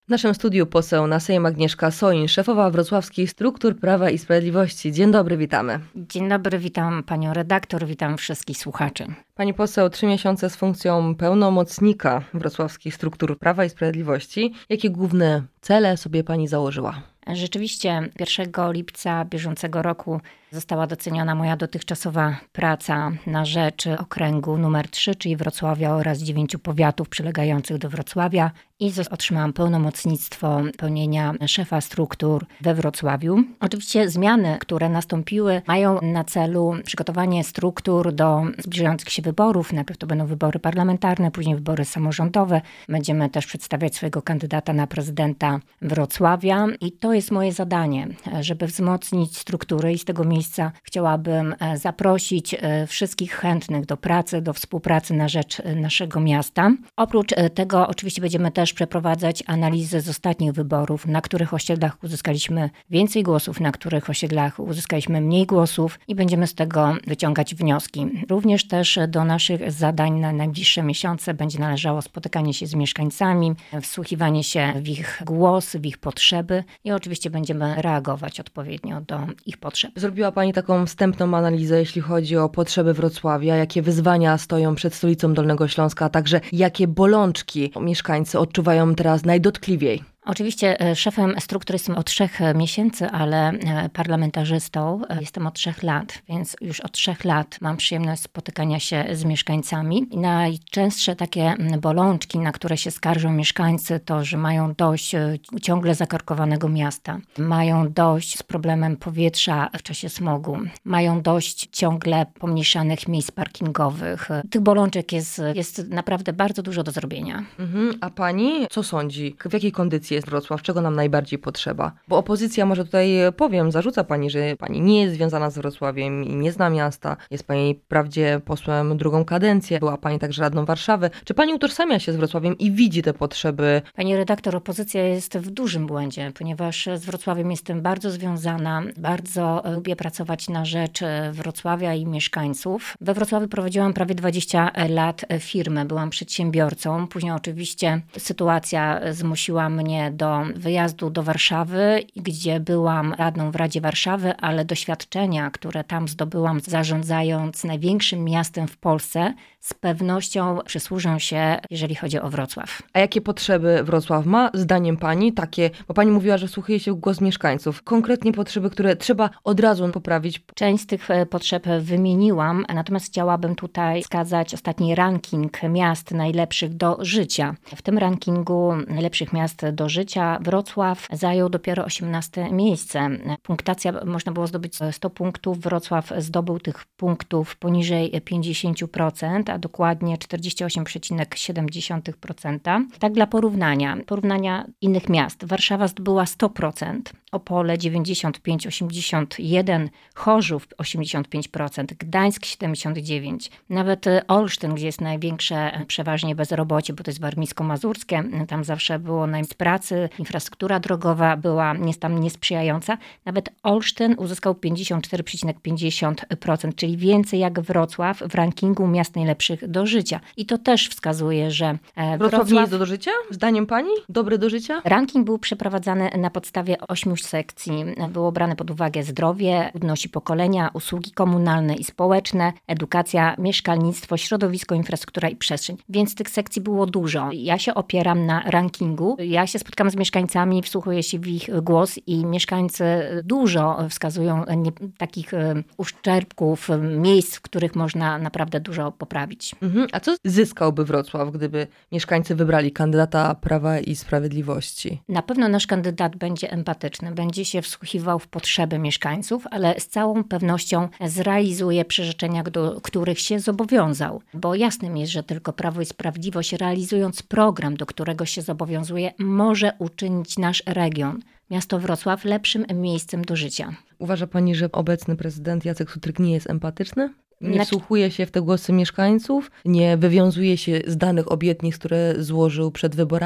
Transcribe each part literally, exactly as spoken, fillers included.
W naszym studiu poseł na Sejm Agnieszka Soin, szefowa wrocławskich struktur Prawa i Sprawiedliwości. Dzień dobry, witamy. Dzień dobry, witam panią redaktor, witam wszystkich słuchaczy. Pani poseł, trzy miesiące z funkcją pełnomocnika wrocławskich struktur Prawa i Sprawiedliwości. Jakie główne cele sobie pani założyła? Rzeczywiście pierwszego lipca bieżącego roku została doceniona moja dotychczasowa praca na rzecz okręgu numer trzy, czyli Wrocławia oraz dziewięciu powiatów przylegających do Wrocławia i otrzymałam pełnomocnictwo pełnienia szefa struktur we Wrocławiu. Oczywiście zmiany, które nastąpiły, mają na celu przygotowanie struktur do zbliżających się wyborów. Najpierw to będą wybory parlamentarne, później wybory samorządowe. Będziemy też przedstawiać swojego kandydata na prezydenta Wrocławia i to jest moje zadanie, żeby wzmocnić struktury i z tego miejsca chciałabym zaprosić wszystkich chętnych do pracy, do współpracy na rzecz naszego miasta. Oprócz tego oczywiście będziemy też przeprowadzać analizy z ostatnich wyborów, na których osiedlach uzyskaliśmy więcej głosów, na których osiedlach uzyskaliśmy mniej głosów i będziemy z tego wyciągać wnioski. Również też do naszych zadań na najbliższe miesiące będzie należało spotykanie się z mieszkańcami, wsłuchiwanie się w ich głos, w ich potrzeby i oczywiście będziemy reagować odpowiednio do ich potrzeb. Zrobiła pani taką wstępną analizę, jeśli chodzi o potrzeby Wrocławia, jakie wyzwania stoją przed stolicą Dolnego Śląska, a także jakie bolączki mieszkańcy odczuwają teraz najdotkliwiej? Oczywiście szefem struktury jestem od trzech miesięcy, ale parlamentarzystą jestem od trzech lat, więc już od trzech lat mam przyjemność spotykania się z mieszkańcami. I najczęstsze takie bolączki, na które się skarżą mieszkańcy, to, że mają dość ciągle zakorkowanego miasta, mają dość z problemem powietrza w czasie smogu, mają dość ciągle pomniejszanych miejsc parkingowych. Tych bolączek jest, jest naprawdę bardzo dużo do zrobienia. Mhm. A pani co sądzi? W jakiej kondycji jest Wrocław? Czego nam najbardziej potrzeba? Bo opozycja, może tutaj powiem, zarzuca pani, że pani nie jest związana z Wrocławiem i nie zna miasta. Jest pani wprawdzie posłem drugą kadencję, była pani także radną Warszawy. Czy pani utożsamia się z Wrocławiem i widzi te potrzeby? Pani redaktor, opozycja jest w dużym błędzie, ponieważ z Wrocławiem jestem bardzo związana, bardzo lubię pracować na rzecz Wrocławia i mieszkańców. We Wrocławiu prowadziłam prawie dwadzieścia lat firmę, byłam przedsiębiorcą. Później oczywiście sytuacja zmusiła mnie do wyjazdu do Warszawy, gdzie byłam radną w Radzie Warszawy, ale doświadczenia, które tam zdobyłam zarządzając największym miastem w Polsce, z pewnością przysłużą się, jeżeli chodzi o Wrocław. A jakie potrzeby Wrocław ma, zdaniem pani, takie, bo pani mówiła, że wsłuchuje się w głos mieszkańców, konkretnie potrzeby, które trzeba od razu poprawić? Część z tych potrzeb wymieniłam, natomiast chciałabym tutaj wskazać ostatni ranking miast najlepszych do życia. W tym rankingu najlepszych miast do życia Wrocław zajął dopiero osiemnaste miejsce. Punktacja, można było zdobyć sto punktów, Wrocław zdobył tych punktów poniżej pięćdziesiąt procent, a dokładnie czterdzieści osiem przecinek siedem procent. Tak dla porównania, porównania innych miast. Warszawa zdobyła sto procent, Opole dziewięćdziesiąt pięć przecinek osiemdziesiąt jeden procent, Chorzów osiemdziesiąt pięć procent, Gdańsk siedemdziesiąt dziewięć procent. Nawet Olsztyn, gdzie jest największe przeważnie bezrobocie, bo to jest warmińsko-mazurskie, tam zawsze było najmniej pracy, infrastruktura drogowa była tam niesprzyjająca. Nawet Olsztyn uzyskał pięćdziesiąt cztery przecinek pięćdziesiąt procent, czyli więcej jak Wrocław w rankingu miast najlepszych do życia. I to też wskazuje, że Wrocław... Wrocław nie jest do życia? Zdaniem pani? Dobry do życia? Ranking był przeprowadzany na podstawie ośmiu sekcji. Było brane pod uwagę zdrowie, ludności pokolenia, usługi komunalne i społeczne, edukacja, mieszkalnictwo, środowisko, infrastruktura i przestrzeń. Więc tych sekcji było dużo. Ja się opieram na rankingu. Ja się spotkam z mieszkańcami, wsłuchuję się w ich głos i mieszkańcy dużo wskazują nie, takich uszczerbków, miejsc, w których można naprawdę dużo poprawić. Mhm. A co zyskałby Wrocław, gdyby mieszkańcy wybrali kandydata Prawa i Sprawiedliwości? Na pewno nasz kandydat będzie empatyczny, będzie się wsłuchiwał w potrzeby mieszkańców, ale z całą pewnością zrealizuje przyrzeczenia, do których się zobowiązał. Bo jasnym jest, że tylko Prawo i Sprawiedliwość, realizując program, do którego się zobowiązuje, może uczynić nasz region, miasto Wrocław, lepszym miejscem do życia. Uważa pani, że obecny prezydent Jacek Sutryk nie jest empatyczny? Nie Znaczy... wsłuchuje się w te głosy mieszkańców? Nie wywiązuje się z danych obietnic, które złożył przed wyborami?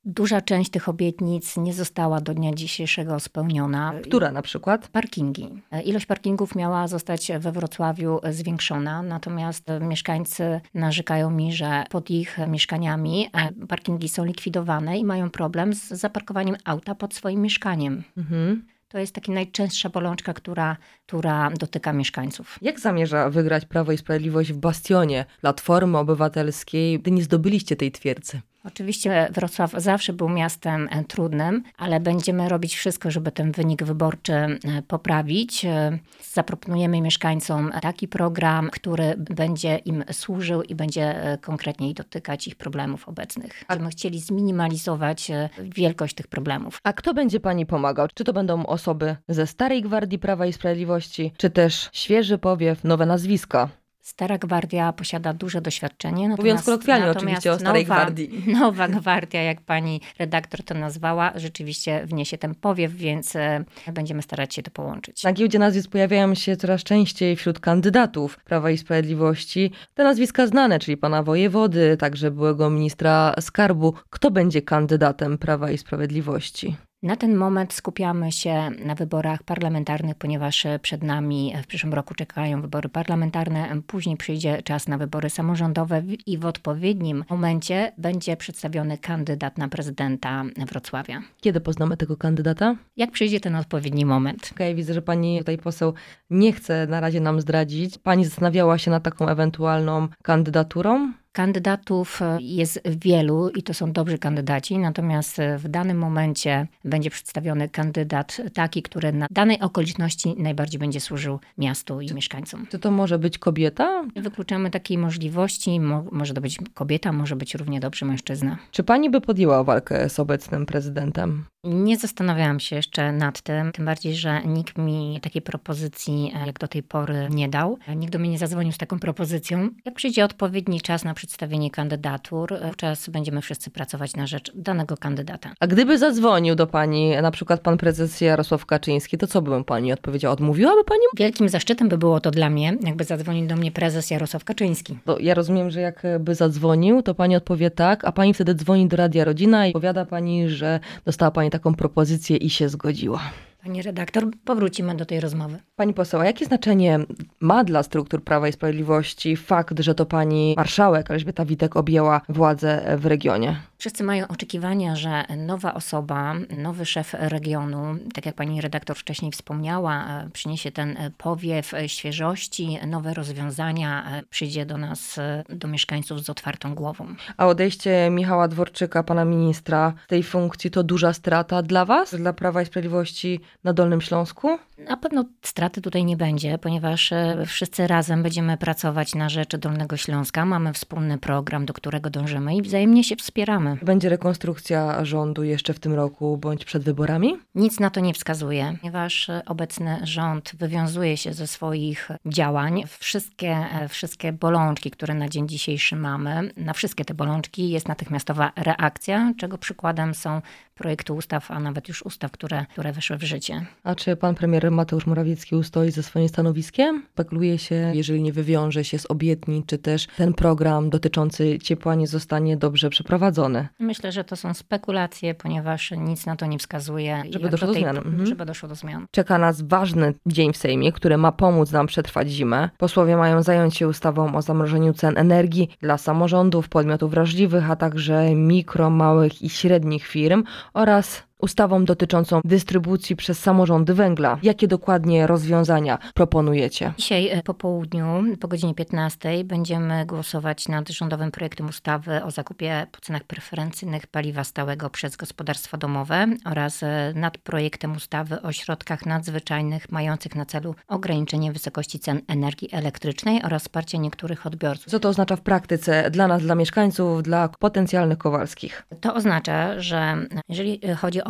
Duża część tych obietnic nie została do dnia dzisiejszego spełniona. Która na przykład? Parkingi. Ilość parkingów miała zostać we Wrocławiu zwiększona, natomiast mieszkańcy narzekają mi, że pod ich mieszkaniami parkingi są likwidowane i mają problem z zaparkowaniem auta pod swoim mieszkaniem. Mhm. To jest taka najczęstsza bolączka, która, która dotyka mieszkańców. Jak zamierza wygrać Prawo i Sprawiedliwość w bastionie Platformy Obywatelskiej, gdy nie zdobyliście tej twierdzy? Oczywiście Wrocław zawsze był miastem trudnym, ale będziemy robić wszystko, żeby ten wynik wyborczy poprawić. Zaproponujemy mieszkańcom taki program, który będzie im służył i będzie konkretniej dotykać ich problemów obecnych. Będziemy chcieli zminimalizować wielkość tych problemów. A kto będzie pani pomagał? Czy to będą osoby ze starej gwardii Prawa i Sprawiedliwości, czy też świeży powiew, nowe nazwiska? Stara Gwardia posiada duże doświadczenie. Mówiąc kolokwialnie oczywiście o Starej nowa, Gwardii. Nowa Gwardia, jak pani redaktor to nazwała, rzeczywiście wniesie ten powiew, więc będziemy starać się to połączyć. Na giełdzie nazwisk pojawiają się coraz częściej wśród kandydatów Prawa i Sprawiedliwości te nazwiska znane, czyli pana wojewody, także byłego ministra skarbu. Kto będzie kandydatem Prawa i Sprawiedliwości? Na ten moment skupiamy się na wyborach parlamentarnych, ponieważ przed nami w przyszłym roku czekają wybory parlamentarne, później przyjdzie czas na wybory samorządowe i w odpowiednim momencie będzie przedstawiony kandydat na prezydenta Wrocławia. Kiedy poznamy tego kandydata? Jak przyjdzie ten odpowiedni moment. Okej, okay, widzę, że pani tutaj poseł nie chce na razie nam zdradzić. Pani zastanawiała się nad taką ewentualną kandydaturą? Kandydatów jest wielu i to są dobrzy kandydaci, natomiast w danym momencie będzie przedstawiony kandydat taki, który na danej okoliczności najbardziej będzie służył miastu i mieszkańcom. Czy to może być kobieta? Wykluczamy takiej możliwości. Mo- może to być kobieta, może być równie dobrze mężczyzna. Czy pani by podjęła walkę z obecnym prezydentem? Nie zastanawiałam się jeszcze nad tym, tym bardziej, że nikt mi takiej propozycji jak do tej pory nie dał. Nikt do mnie nie zadzwonił z taką propozycją. Jak przyjdzie odpowiedni czas na przedstawienie kandydatur, wówczas będziemy wszyscy pracować na rzecz danego kandydata. A gdyby zadzwonił do pani na przykład pan prezes Jarosław Kaczyński, to co by pani odpowiedziała? Odmówiłaby pani? Wielkim zaszczytem by było to dla mnie, jakby zadzwonił do mnie prezes Jarosław Kaczyński. To ja rozumiem, że jakby zadzwonił, to pani odpowie tak, a pani wtedy dzwoni do Radia Rodzina i powiada pani, że dostała pani taką propozycję i się zgodziła. Pani redaktor, powrócimy do tej rozmowy. Pani poseł, a jakie znaczenie ma dla struktur Prawa i Sprawiedliwości fakt, że to pani marszałek Elżbieta Witek objęła władzę w regionie? Wszyscy mają oczekiwania, że nowa osoba, nowy szef regionu, tak jak pani redaktor wcześniej wspomniała, przyniesie ten powiew świeżości, nowe rozwiązania, przyjdzie do nas, do mieszkańców z otwartą głową. A odejście Michała Dworczyka, pana ministra, z tej funkcji to duża strata dla was, dla Prawa i Sprawiedliwości na Dolnym Śląsku? Na pewno straty tutaj nie będzie, ponieważ wszyscy razem będziemy pracować na rzecz Dolnego Śląska. Mamy wspólny program, do którego dążymy i wzajemnie się wspieramy. Będzie rekonstrukcja rządu jeszcze w tym roku bądź przed wyborami? Nic na to nie wskazuje, ponieważ obecny rząd wywiązuje się ze swoich działań. Wszystkie, wszystkie bolączki, które na dzień dzisiejszy mamy, na wszystkie te bolączki jest natychmiastowa reakcja, czego przykładem są projekty ustaw, a nawet już ustaw, które, które weszły w życie. A czy pan premier Mateusz Morawiecki ustoi ze swoim stanowiskiem? Spekuluje się, jeżeli nie wywiąże się z obietnic, czy też ten program dotyczący ciepła nie zostanie dobrze przeprowadzony. Myślę, że to są spekulacje, ponieważ nic na to nie wskazuje. Żeby doszło do, do zmian. Mhm. Żeby doszło do zmian. Czeka nas ważny dzień w Sejmie, który ma pomóc nam przetrwać zimę. Posłowie mają zająć się ustawą o zamrożeniu cen energii dla samorządów, podmiotów wrażliwych, a także mikro, małych i średnich firm oraz ustawą dotyczącą dystrybucji przez samorządy węgla. Jakie dokładnie rozwiązania proponujecie? Dzisiaj po południu, po godzinie piętnastej będziemy głosować nad rządowym projektem ustawy o zakupie po cenach preferencyjnych paliwa stałego przez gospodarstwa domowe oraz nad projektem ustawy o środkach nadzwyczajnych mających na celu ograniczenie wysokości cen energii elektrycznej oraz wsparcie niektórych odbiorców. Co to oznacza w praktyce dla nas, dla mieszkańców, dla potencjalnych Kowalskich? To oznacza, że jeżeli chodzi o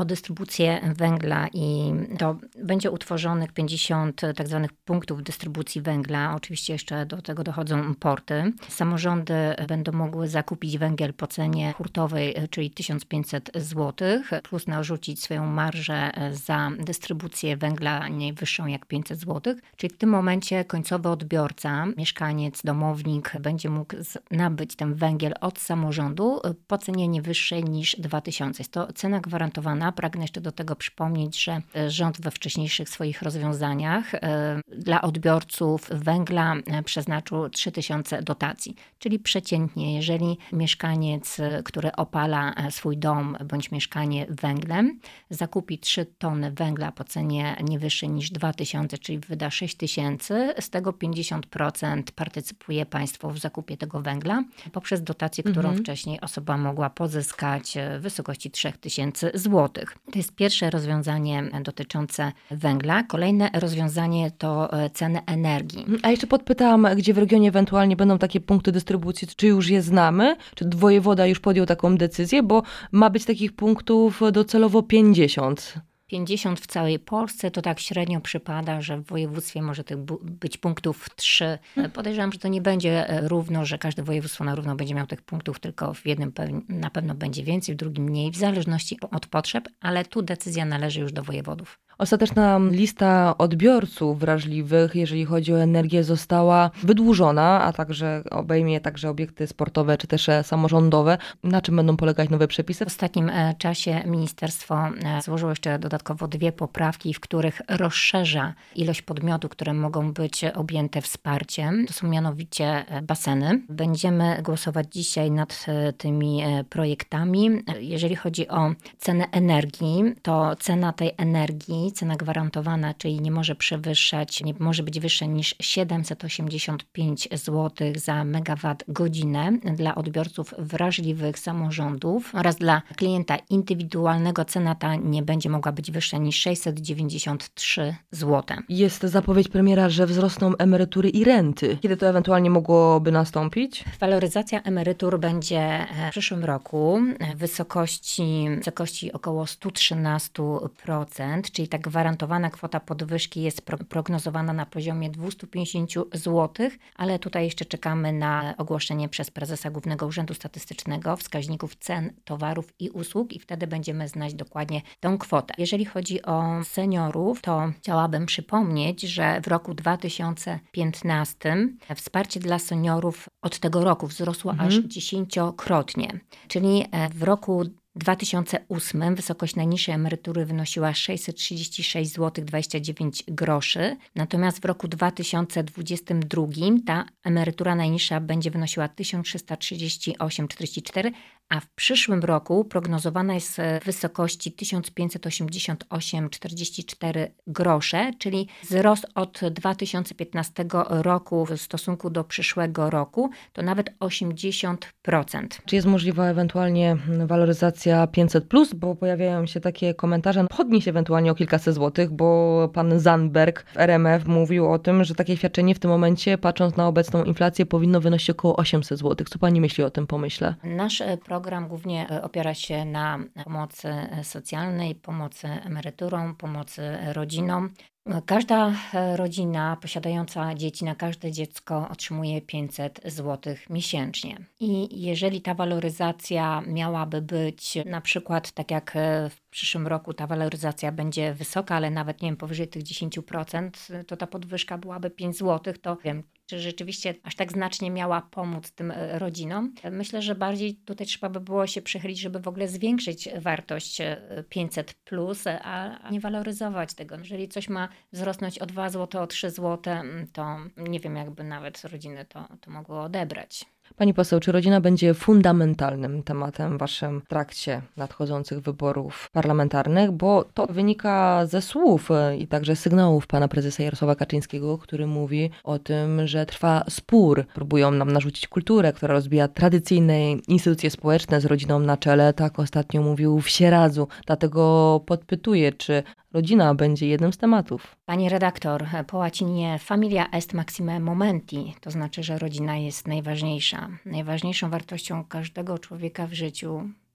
o dystrybucję węgla i to będzie utworzonych pięćdziesiąt tak zwanych punktów dystrybucji węgla. Oczywiście jeszcze do tego dochodzą porty. Samorządy będą mogły zakupić węgiel po cenie hurtowej, czyli tysiąc pięćset złotych, plus narzucić swoją marżę za dystrybucję węgla nie wyższą jak pięćset złotych. Czyli w tym momencie końcowy odbiorca, mieszkaniec, domownik będzie mógł nabyć ten węgiel od samorządu po cenie nie wyższej niż dwa tysiące. Jest to cena gwarantowana. Pragnę jeszcze do tego przypomnieć, że rząd we wcześniejszych swoich rozwiązaniach dla odbiorców węgla przeznaczył trzy tysiące dotacji. Czyli przeciętnie, jeżeli mieszkaniec, który opala swój dom bądź mieszkanie węglem, zakupi trzy tony węgla po cenie nie wyższej niż dwa tysiące, czyli wyda sześć tysięcy, z tego pięćdziesiąt procent partycypuje państwo w zakupie tego węgla poprzez dotację, którą mhm. wcześniej osoba mogła pozyskać w wysokości trzy tysiące złotych. To jest pierwsze rozwiązanie dotyczące węgla. Kolejne rozwiązanie to ceny energii. A jeszcze podpytałam, gdzie w regionie ewentualnie będą takie punkty dystrybucji, czy już je znamy, czy wojewoda już podjął taką decyzję, bo ma być takich punktów docelowo pięćdziesiąt. pięćdziesiąt w całej Polsce, to tak średnio przypada, że w województwie może tych być punktów trzy. Podejrzewam, że to nie będzie równo, że każde województwo na równo będzie miał tych punktów, tylko w jednym na pewno będzie więcej, w drugim mniej, w zależności od potrzeb, ale tu decyzja należy już do wojewodów. Ostateczna lista odbiorców wrażliwych, jeżeli chodzi o energię, została wydłużona, a także obejmie także obiekty sportowe czy też samorządowe. Na czym będą polegać nowe przepisy? W ostatnim czasie ministerstwo złożyło jeszcze dodatkowo dwie poprawki, w których rozszerza ilość podmiotów, które mogą być objęte wsparciem. To są mianowicie baseny. Będziemy głosować dzisiaj nad tymi projektami. Jeżeli chodzi o cenę energii, to cena tej energii, cena gwarantowana, czyli nie może przewyższać, nie może być wyższa niż siedemset osiemdziesiąt pięć złotych za megawat godzinę dla odbiorców wrażliwych samorządów oraz dla klienta indywidualnego cena ta nie będzie mogła być wyższa niż sześćset dziewięćdziesiąt trzy złote. Jest zapowiedź premiera, że wzrosną emerytury i renty. Kiedy to ewentualnie mogłoby nastąpić? Waloryzacja emerytur będzie w przyszłym roku w wysokości, w wysokości około sto trzynaście procent, czyli ta gwarantowana kwota podwyżki jest prognozowana na poziomie dwieście pięćdziesiąt złotych, ale tutaj jeszcze czekamy na ogłoszenie przez prezesa Głównego Urzędu Statystycznego wskaźników cen towarów i usług i wtedy będziemy znać dokładnie tą kwotę. Jeżeli chodzi o seniorów, to chciałabym przypomnieć, że w roku dwa tysiące piętnastym wsparcie dla seniorów od tego roku wzrosło mhm. aż dziesięciokrotnie, czyli w roku dwa tysiące ósmym wysokość najniższej emerytury wynosiła sześćset trzydzieści sześć złotych dwadzieścia dziewięć groszy, natomiast w roku dwa tysiące dwudziestym drugim ta emerytura najniższa będzie wynosiła tysiąc trzysta trzydzieści osiem złotych czterdzieści cztery, a w przyszłym roku prognozowana jest w wysokości tysiąc pięćset osiemdziesiąt osiem złotych czterdzieści cztery grosze, czyli wzrost od dwa tysiące piętnastego roku w stosunku do przyszłego roku to nawet osiemdziesiąt procent. Czy jest możliwa ewentualnie waloryzacja pięćset plus, bo pojawiają się takie komentarze, podnieść ewentualnie o kilkaset złotych, bo pan Zandberg w R M F mówił o tym, że takie świadczenie w tym momencie, patrząc na obecną inflację, powinno wynosić około osiemset złotych. Co pani myśli o tym pomyśle? Nasz program głównie opiera się na pomocy socjalnej, pomocy emeryturom, pomocy rodzinom. Każda rodzina posiadająca dzieci, na każde dziecko otrzymuje pięćset złotych miesięcznie. I jeżeli ta waloryzacja miałaby być na przykład tak jak w przyszłym roku ta waloryzacja będzie wysoka, ale nawet nie wiem, powyżej tych dziesięć procent, to ta podwyżka byłaby pięć złotych, to wiem, czy rzeczywiście aż tak znacznie miała pomóc tym rodzinom. Myślę, że bardziej tutaj trzeba by było się przychylić, żeby w ogóle zwiększyć wartość pięćset plus, a nie waloryzować tego. Jeżeli coś ma wzrosnąć o dwa złote, o trzy złote, to nie wiem, jakby nawet rodziny to, to mogło odebrać. Pani poseł, czy rodzina będzie fundamentalnym tematem w waszym trakcie nadchodzących wyborów parlamentarnych? Bo to wynika ze słów i także sygnałów pana prezesa Jarosława Kaczyńskiego, który mówi o tym, że trwa spór. Próbują nam narzucić kulturę, która rozbija tradycyjne instytucje społeczne z rodziną na czele. Tak ostatnio mówił w Sieradzu. Dlatego podpytuję, czy rodzina będzie jednym z tematów. Pani redaktor, po łacinie familia est maxime momenti, to znaczy, że rodzina jest najważniejsza. Najważniejszą wartością każdego człowieka w życiu,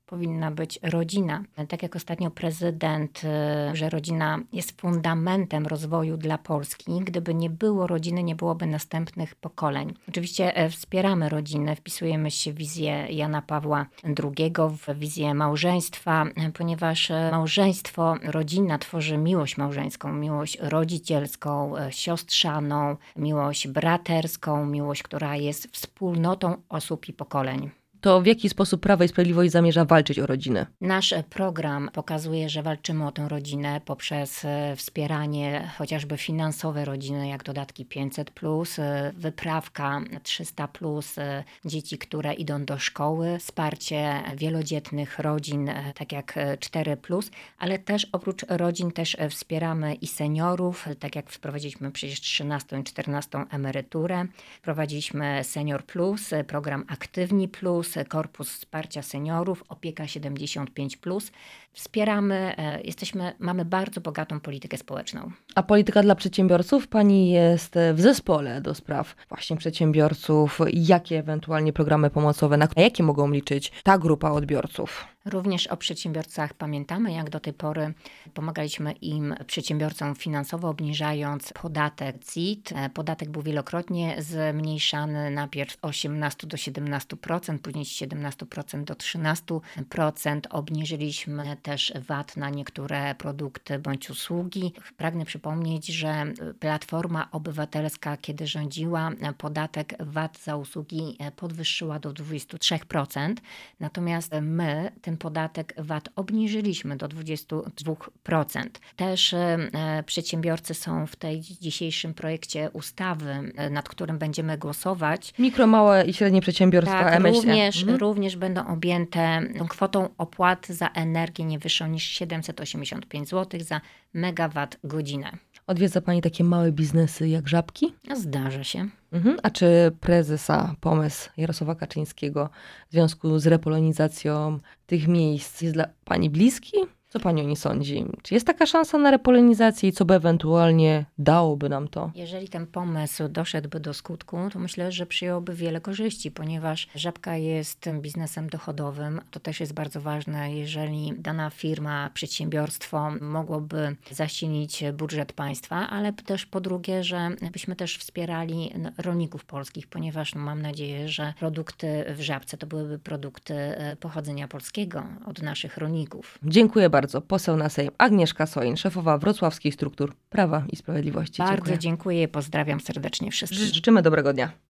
powinna być rodzina. Tak jak ostatnio prezydent, że rodzina jest fundamentem rozwoju dla Polski. Gdyby nie było rodziny, nie byłoby następnych pokoleń. Oczywiście wspieramy rodzinę, wpisujemy się w wizję Jana Pawła drugiego, w wizję małżeństwa, ponieważ małżeństwo, rodzina tworzy miłość małżeńską, miłość rodzicielską, siostrzaną, miłość braterską, miłość, która jest wspólnotą osób i pokoleń. To w jaki sposób Prawo i Sprawiedliwość zamierza walczyć o rodzinę? Nasz program pokazuje, że walczymy o tę rodzinę poprzez wspieranie chociażby finansowe rodziny, jak dodatki pięćset plus, wyprawka trzysta plus, dzieci, które idą do szkoły, wsparcie wielodzietnych rodzin, tak jak cztery plus, ale też oprócz rodzin też wspieramy i seniorów, tak jak wprowadziliśmy przecież trzynastą i czternastą emeryturę, wprowadziliśmy Senior Plus, program Aktywni Plus, Korpus Wsparcia Seniorów, Opieka siedemdziesiąt pięć plus. Wspieramy, jesteśmy, mamy bardzo bogatą politykę społeczną. A polityka dla przedsiębiorców? Pani jest w zespole do spraw właśnie przedsiębiorców. Jakie ewentualnie programy pomocowe, na jakie mogą liczyć ta grupa odbiorców? Również o przedsiębiorcach pamiętamy, jak do tej pory pomagaliśmy im, przedsiębiorcom finansowo, obniżając podatek C I T. Podatek był wielokrotnie zmniejszany, najpierw osiemnaście do siedemnastu procent, później z siedemnastu procent do trzynastu procent. Obniżyliśmy też V A T na niektóre produkty bądź usługi. Pragnę przypomnieć, że Platforma Obywatelska, kiedy rządziła, podatek V A T za usługi podwyższyła do dwudziestu trzech procent. Natomiast my ten podatek V A T obniżyliśmy do dwudziestu dwóch procent. Też e, przedsiębiorcy są w tej dzisiejszym projekcie ustawy, e, nad którym będziemy głosować. Mikro, małe i średnie przedsiębiorstwa tak, M S E. również, mhm. również będą objęte tą kwotą opłaty za energię nie wyższą niż siedemset osiemdziesiąt pięć złotych za megawat godzinę. Odwiedza Pani takie małe biznesy jak Żabki? Zdarza się. Mhm. A czy prezesa pomysł Jarosława Kaczyńskiego w związku z repolonizacją tych miejsc jest dla Pani bliski? Co Pani o niej sądzi? Czy jest taka szansa na repolonizację i co by ewentualnie dałoby nam to? Jeżeli ten pomysł doszedłby do skutku, to myślę, że przyjąłby wiele korzyści, ponieważ Żabka jest biznesem dochodowym. To też jest bardzo ważne, jeżeli dana firma, przedsiębiorstwo mogłoby zasilić budżet państwa, ale też po drugie, że byśmy też wspierali rolników polskich, ponieważ no, mam nadzieję, że produkty w Żabce to byłyby produkty pochodzenia polskiego od naszych rolników. Dziękuję bardzo. Bardzo. Poseł na Sejm Agnieszka Soin, szefowa Wrocławskich Struktur Prawa i Sprawiedliwości. Bardzo dziękuję. dziękuję i pozdrawiam serdecznie wszystkich. Życzymy dobrego dnia.